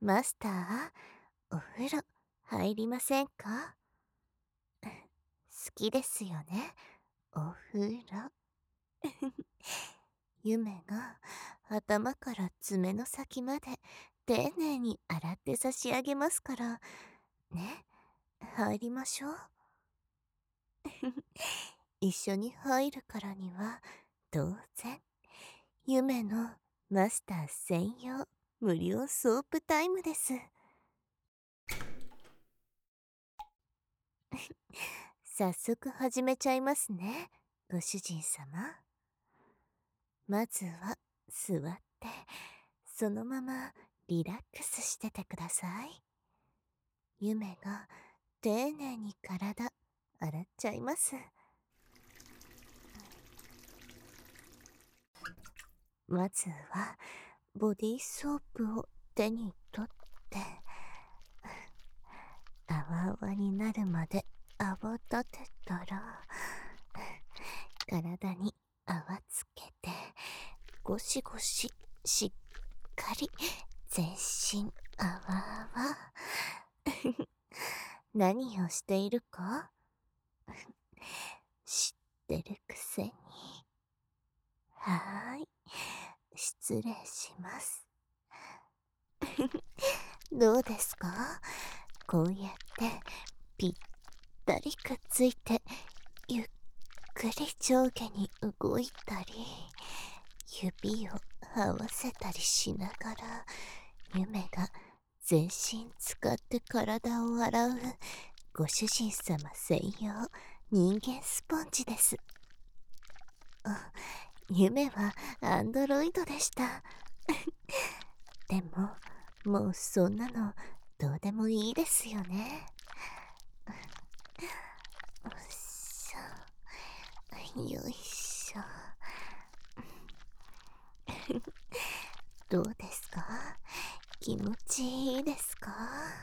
マスター、お風呂入りませんか？好きですよね、お風呂。夢が頭から爪の先まで丁寧に洗って差し上げますから、ね、入りましょう。一緒に入るからには、当然、夢のマスター専用無料ソープタイムです。早速始めちゃいますね、ご主人様。まずは座って、そのままリラックスしててください。夢が丁寧に体洗っちゃいます。まずはボディーソープを手に取って、泡々になるまで泡立てたら、体に泡つけて、ゴシゴシしっかり全身泡々。何をしているか知ってるくせに。はーい、失礼します。どうですか？こうやってぴったりくっついて、ゆっくり上下に動いたり、指を合わせたりしながら、夢が全身使って体を洗うご主人様専用人間スポンジです。夢はアンドロイドでした。でも、もうそんなのどうでもいいですよね。よいしょ。よいしょ。どうですか？気持ちいいですか？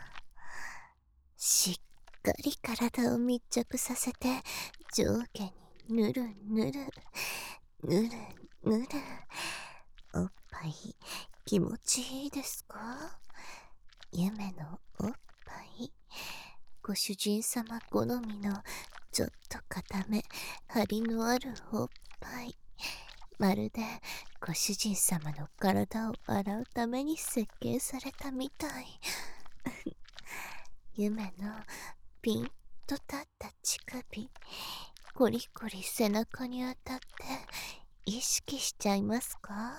しっかり体を密着させて上下にぬるぬる、ぬるぬる。おっぱい気持ちいいですか？夢のおっぱい、ご主人様好みのちょっと固め、張りのあるおっぱい。まるでご主人様の体を洗うために設計されたみたい。夢のピンと立った乳首、コリコリ背中に当たって意識しちゃいますか？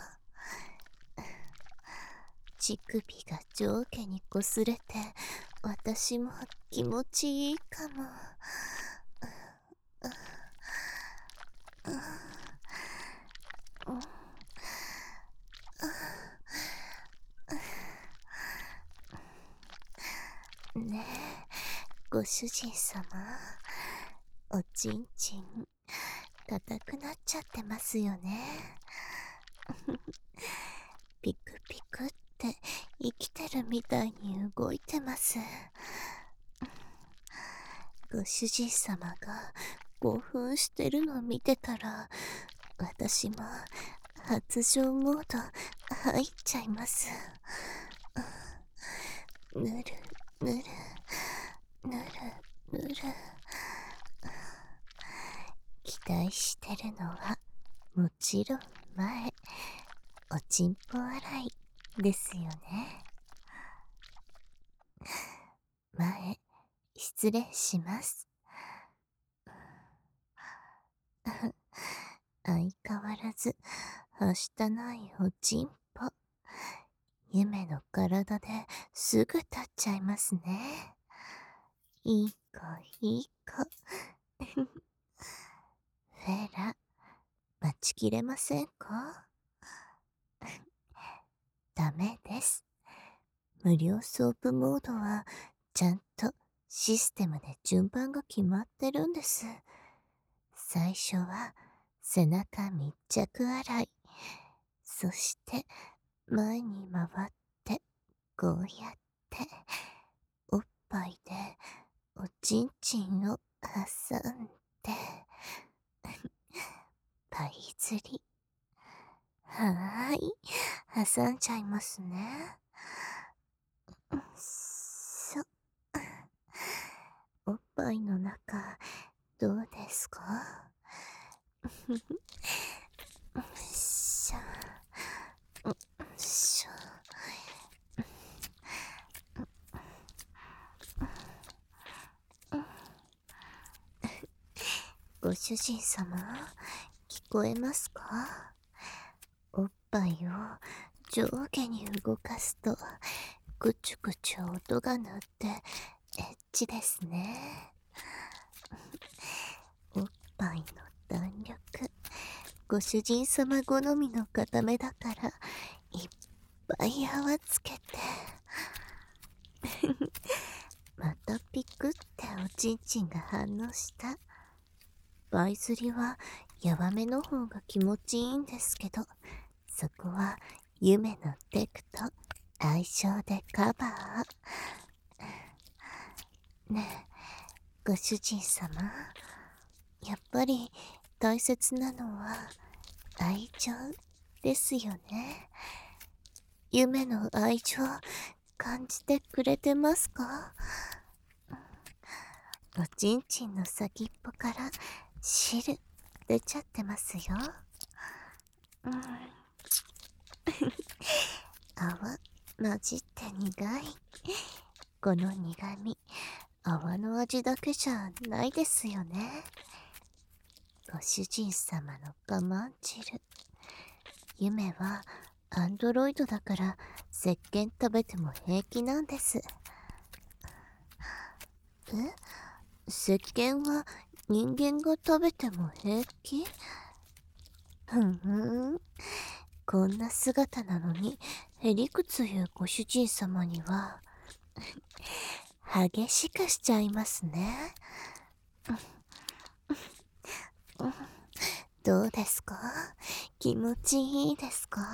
乳首が上下に擦れて、私も気持ちいいかも。ねえ、ご主人様、おちんちん硬くなっちゃってますよね。ピクピクって生きてるみたいに動いてます。ご主人様が興奮してるの見てたら、私も発情モード入っちゃいます。ぬるぬるぬるぬる。期待してるのはもちろん前、おちんぽ洗いですよね。前、失礼します。相変わらず、はしたないおちんぽ。夢の体ですぐ立っちゃいますね。いい子いい子。フェラ、待ちきれませんか？ダメです。無料ソープモードは、ちゃんとシステムで順番が決まってるんです。最初は背中密着洗い。そして前に回ってこうやっておっぱいでおちんちんを挟んでパイ釣り。はーい、挟んじゃいますね。 いの中、どうですか？しゃ、しゃ。ご主人様、聞こえますか？おっぱいを上下に動かすと、ぐちゅぐちゅ音が鳴ってエッチですね。おっぱいの弾力、ご主人様好みの固めだから、いっぱい泡つけて。またピクっておちんちんが反応した。バイ釣りはヤバめの方が気持ちいいんですけど、そこは夢のテクと相性でカバー。ねえ、ご主人様、やっぱり大切なのは愛情ですよね。夢の愛情感じてくれてますか？おちんちんの先っぽから汁出ちゃってますよ。泡混じって苦い。この苦味、泡の味だけじゃないですよね。ご主人様の我慢汁。夢はアンドロイドだから石鹸食べても平気なんです。石鹸は人間が食べても平気？ふん。こんな姿なのにへりくつ言うご主人様には激しくしちゃいますね。どうですか？気持ちいいですか？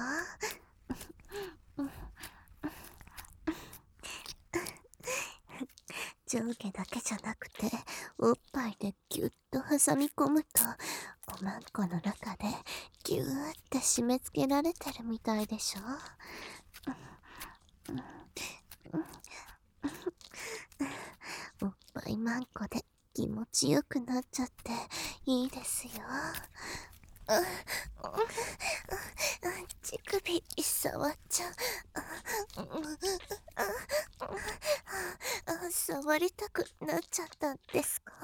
上下だけじゃなくて、おっぱいでぎゅっと挟み込むと、おまんこの中でぎゅーって締め付けられてるみたいでしょ？おっぱいまんこで気持ちよくなっちゃっていいですよ。乳首触っちゃう。触りたくなっちゃったんですか？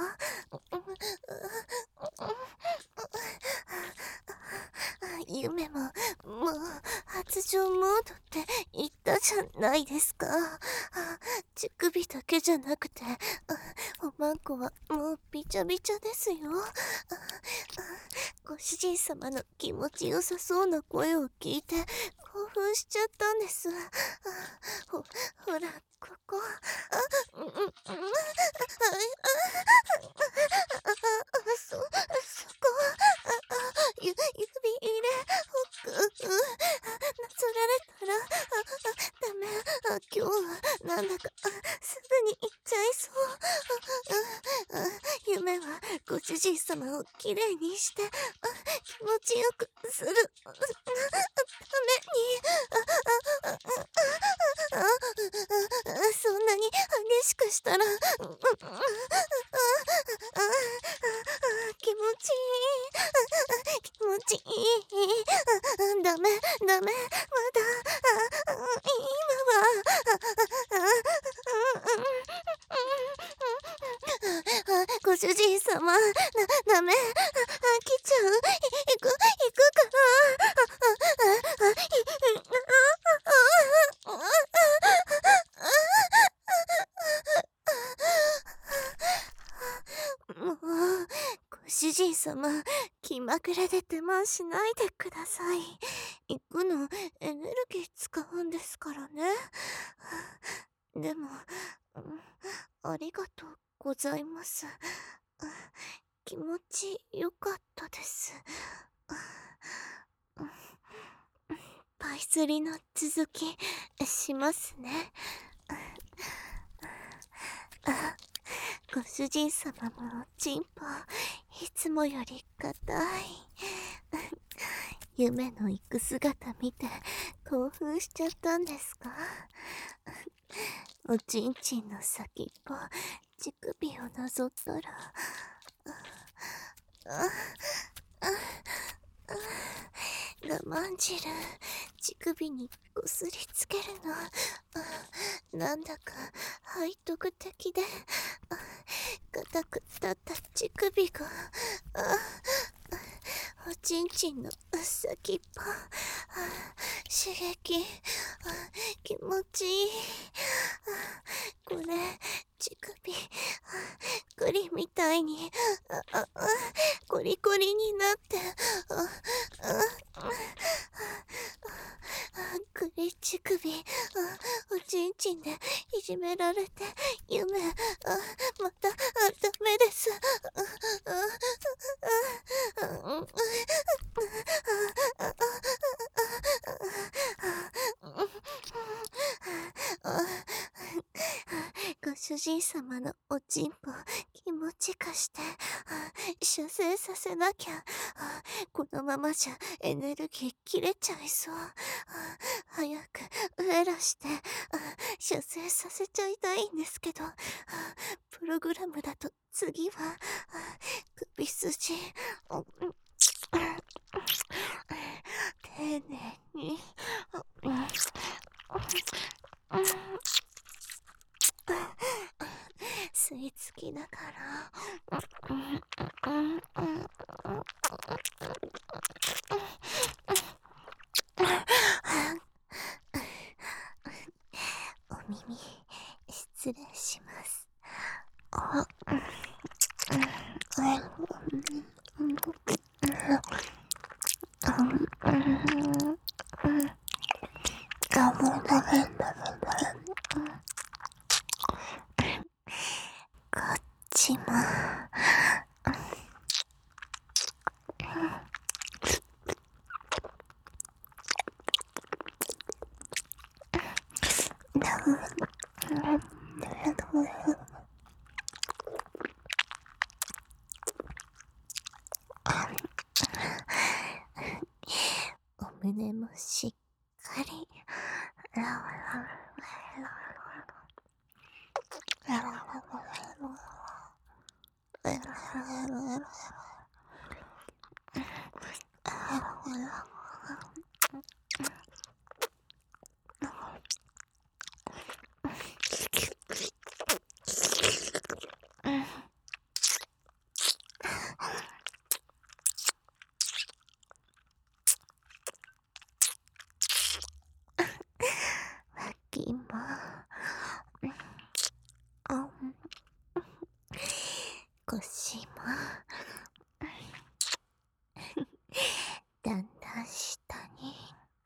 夢ももう発情モードって言ったじゃないですか。乳首だけじゃなくて、おまんこはもうびちゃびちゃですよ。ご主人様の気持ちよさそうな声を聞いて興奮しちゃったんです。ほら、ここ。そこ。指入れ、奥。なぞられたら、ダメ。今日はなんだか、すぐに行っちゃいそう。夢はご主人様をきれいにして、気持ちよくするために、そんなに激しくしたら、気持ちいい。気持ちいい。ダメ、まだ、今は、ご主人様、ダメ、来ちゃう。行くから。もう、ご主人様、気まぐれで手間しないでください。行くのエネルギー使うんですからね。でも、ありがとうございます。気持ちよかったです。パイスリの続きしますね。ご主人様もチンポいつもより硬い。夢の行く姿見て興奮しちゃったんですか？おちんちんの先っぽ乳首をなぞったら、我慢汁乳首にこすりつけるの、なんだか背徳的で、硬く立った乳首が、おちんちんの先っぽ、刺激、気持ちいい。これ乳首栗みたいにコリコリになって栗乳首おちんちんでいじめられて夢またダメですご主人様のおちんぽ気持ちかして射精させなきゃこのままじゃエネルギー切れちゃいそう早くウエラして射精させちゃいたいんですけどプログラムだと次は首筋丁寧に吸い付きながらお耳失礼します。こっちもお胸もしっかり脇も腰もだんだん下に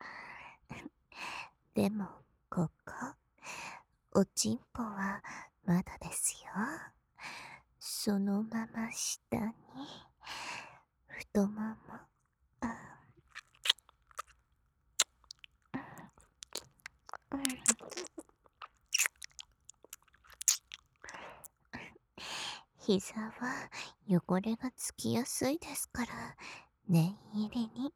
でもここおちんぽはまだですよ。そのまま下に太もも膝は汚れがつきやすいですから念入りに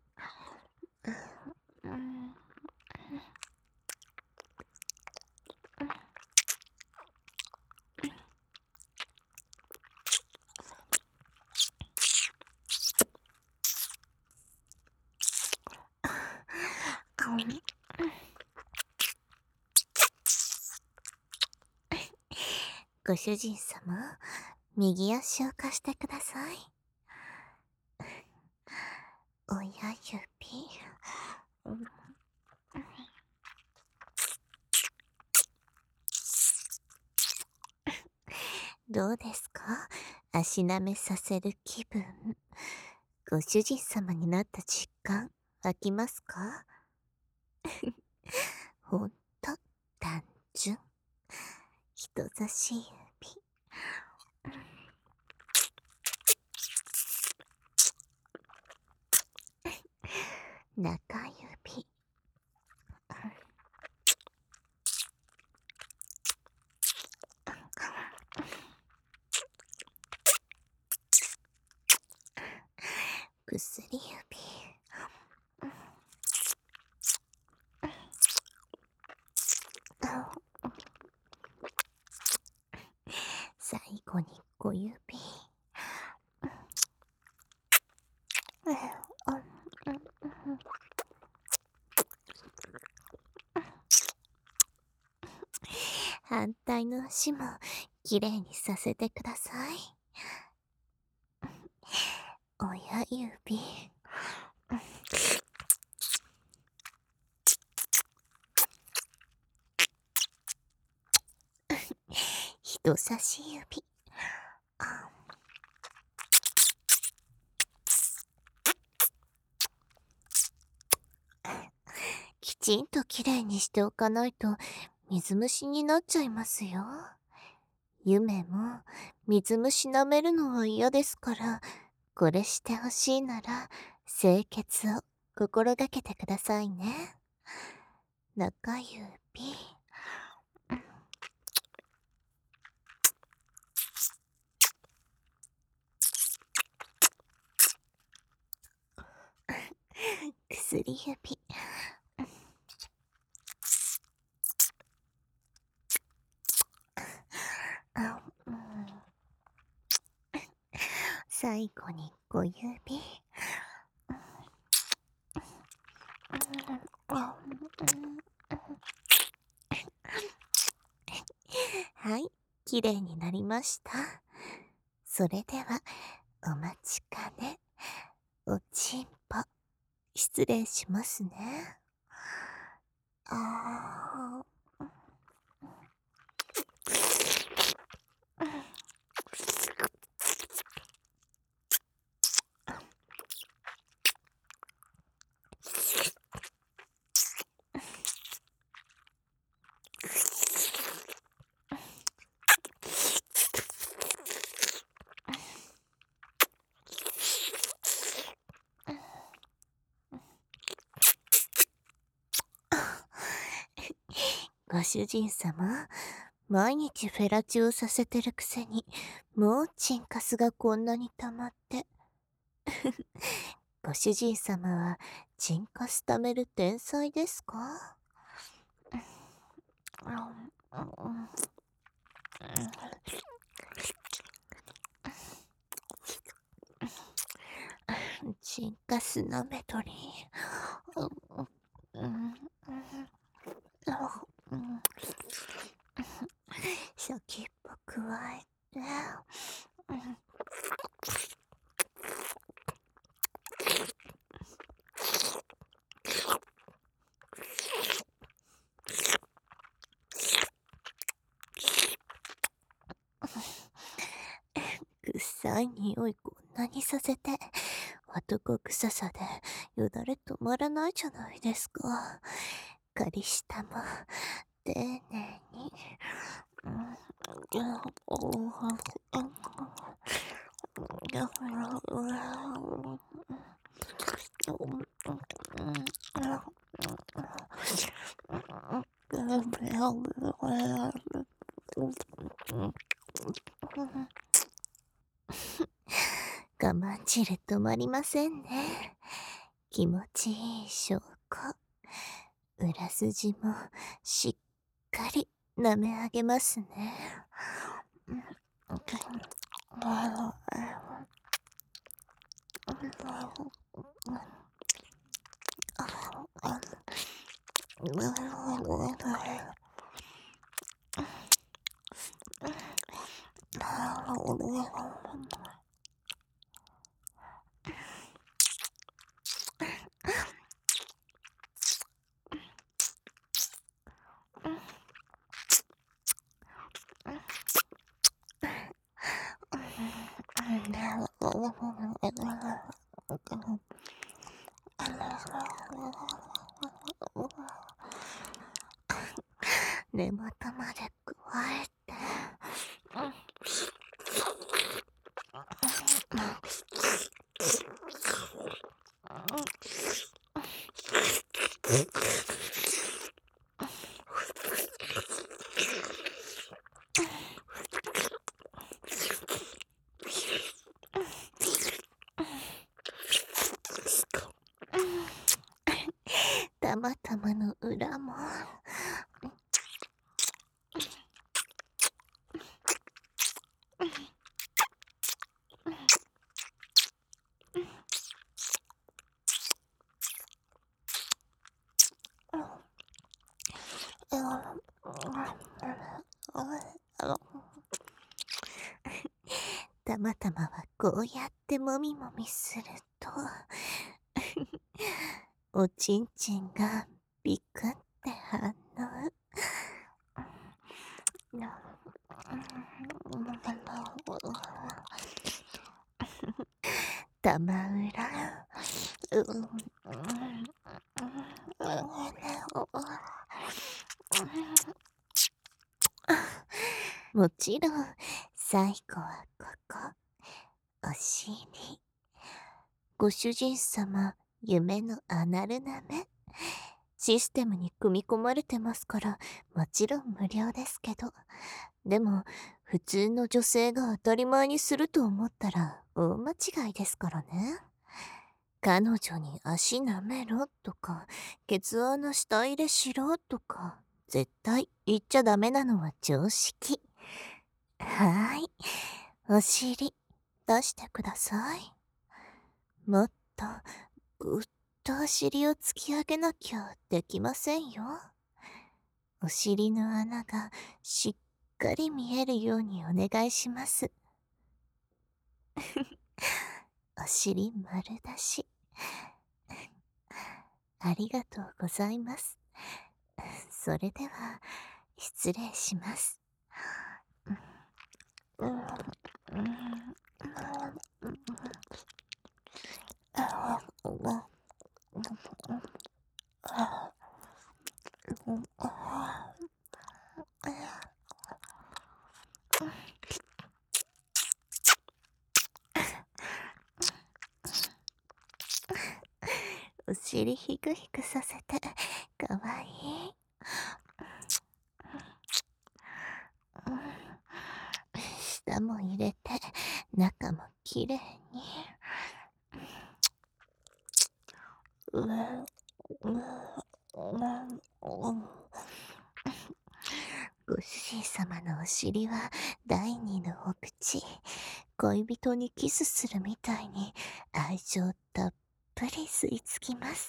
ご主人様、右足を貸してください。親指。どうですか？足舐めさせる気分。ご主人様になった実感、湧きますか？ほんと、単純。人差し指。中指。薬指。最後に小指。反対の足もきれいにさせてください。親指。人差し指。きちんときれいにしておかないと水虫になっちゃいますよ。夢も水虫舐めるのは嫌ですから、これしてほしいなら清潔を心がけてくださいね。中指。薬指。最後に小指。はい、きれいになりました。それでは、お待ちかね、おちんぽ、失礼しますね。ご主人様、毎日フェラチオさせてるくせに、もうチンカスがこんなに溜まって。ご主人様はチンカス貯める天才ですか？チンカスなめとり。先っぽくわえて。臭い匂いこんなにさせて、男臭さでよだれ止まらないじゃないですか。仮下も丁寧に。我慢汁止まりませんね。気持ちいい証拠。裏筋もしっかり舐め上げますね。根元まで加えて。たまたまの裏も。 たまたまはこうやってもみもみするとおちんちんがビクって反応。たまうら。もちろん最後はここ、お尻。ご主人様、夢のアナルナメ。システムに組み込まれてますから、もちろん無料ですけど。でも、普通の女性が当たり前にすると思ったら大間違いですからね。彼女に足舐めろとか、ケツ穴下入れしろとか、絶対言っちゃダメなのは常識。はーい。お尻、出してください。もっと、ぐっとお尻を突き上げなきゃできませんよ。お尻の穴がしっかり見えるようにお願いします。お尻丸出し。ありがとうございます。それでは、失礼します。お尻ひくひくさせて、かわいい。舌も入れて、中もきれいに。ご主人様のお尻は第二のお口。恋人にキスするみたいに愛情たっぷり吸い付きます。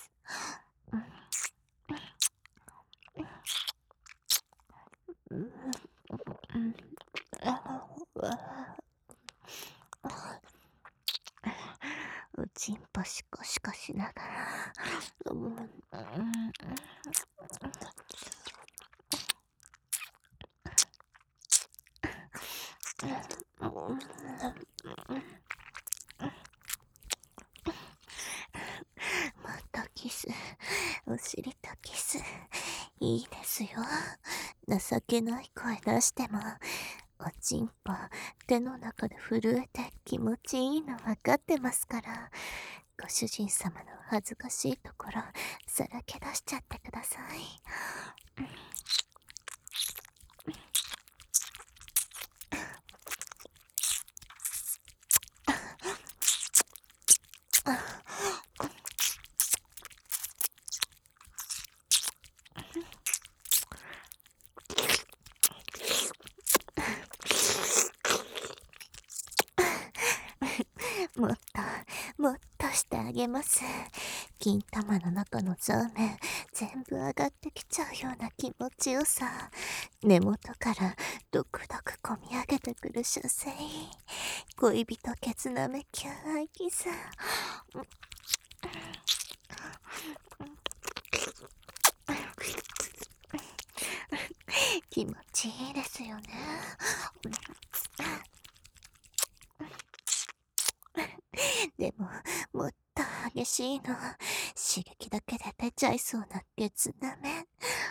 おちんぽシコシコしながら。またキス、お尻とキス、いいですよ。情けない声出しても、おちんぽ手の中で震えて気持ちいいの分かってますから、ご主人様の恥ずかしいところさらけ出しちゃってください。もっと、もっとしてあげます。金玉の中のザーメン、全部上がってきちゃうような気持ちよさ。根元からドクドクこみ上げてくる射精。恋人ケツなめキュンアイキス。気持ちいいですよね。でも、もっと激しいの。刺激だけで出ちゃいそうなケツなめ。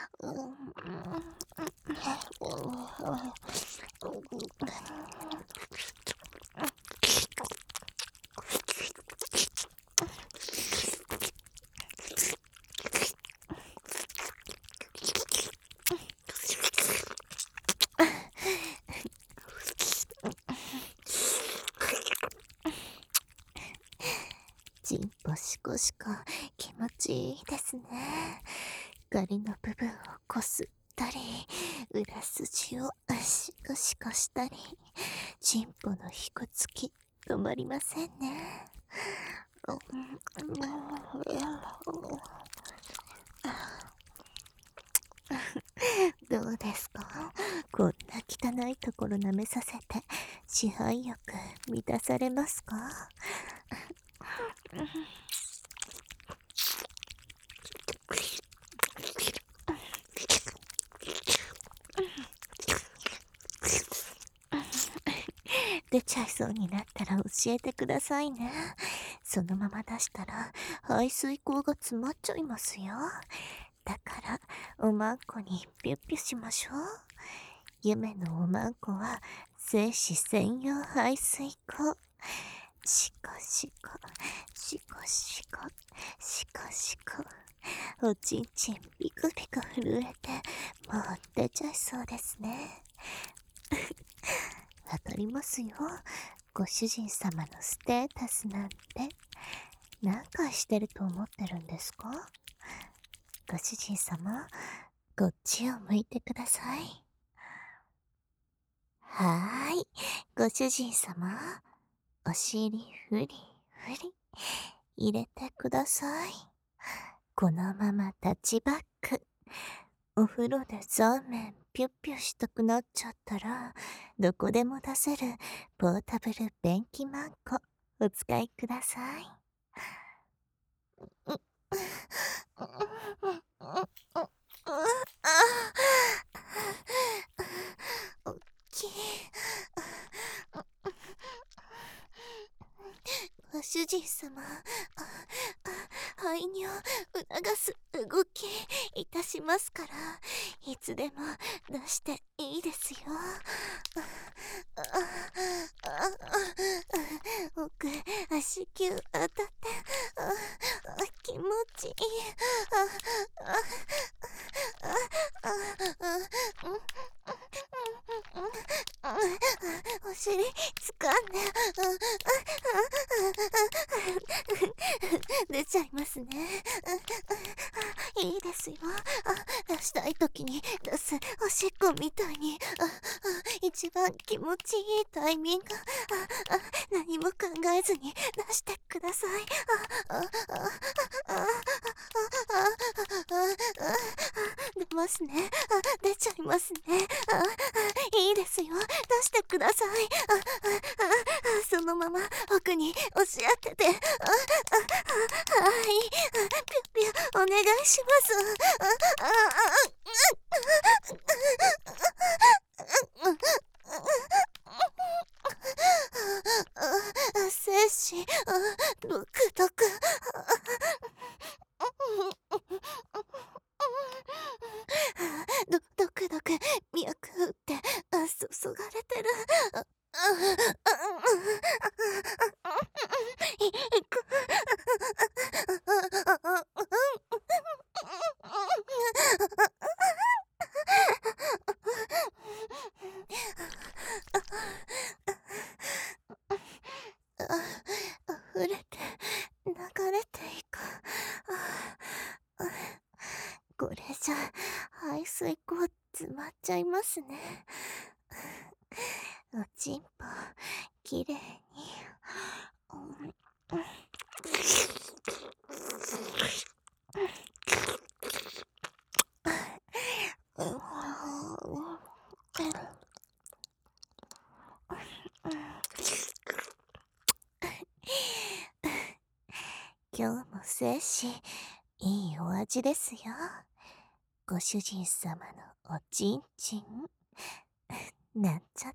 チンポシコシコ、気持ちいいですね。ガリの部分をこすったり、裏筋をシコシコしたり、チンポのひこつき、止まりませんね。 どうですか？こんな汚いところ舐めさせて、支配欲満たされますか？出ちゃいそうになったら教えてくださいね。そのまま出したら排水口が詰まっちゃいますよ。だからおまんこにピュッピュしましょう。夢のおまんこは精子専用排水口。シコシコ、シコシコ、シコシコ。おちんちんピクピク震えて、もう出ちゃいそうですね。わかりますよ。ご主人様のステータスなんて。何回してると思ってるんですか？ご主人様、こっちを向いてください。はーい。ご主人様、お尻ふりふり入れてください。このまま立ちバック。お風呂でザーメンピュッピュしたくなっちゃったら、どこでも出せるポータブル便器マンコお使いください。おっきい。ご主人様、排尿促す動きいたしますから、いつでも出していいですよ。奥、足球当たって、気持ちいい。お尻掴んで、出ちゃいますね。いいですよ。出したい時に出すおしっこみたいに、一番気持ちいいタイミング。何も考えずに出してください。出ますね。出ちゃいますね。いいですよ。出してください。そのまま奥に押し当てて。はい。ピュッピュお願いします。精子、ドクドク。ドクドク脈打って注がれてる。いく。溢れて流れていく。これじゃ排水口詰まっちゃいますね。おちんぽきれいに。今日も精子いいお味ですよ。ご主人様のおちんちんなんちゃって。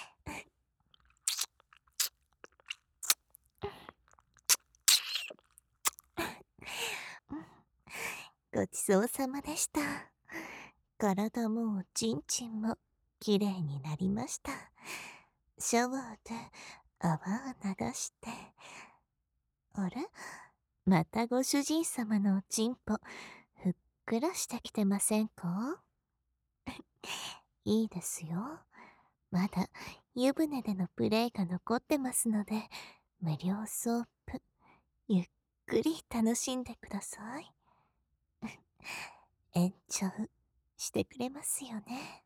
ごちそうさまでした。体もおちんちんもきれいになりました。シャワーで泡を流して。あれ、またご主人様のおちんぽふっくらしてきてませんか？いいですよ。まだ湯船でのプレイが残ってますので、無料ソープゆっくり楽しんでください。延長してくれますよね。